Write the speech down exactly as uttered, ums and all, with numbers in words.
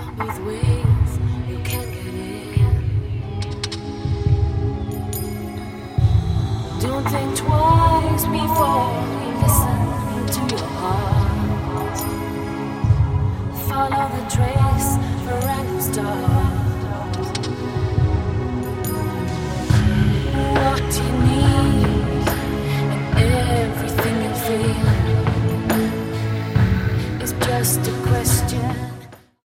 both ways, you can't get in. Don't think twice before you listen to your heart. Follow the trace for random stars.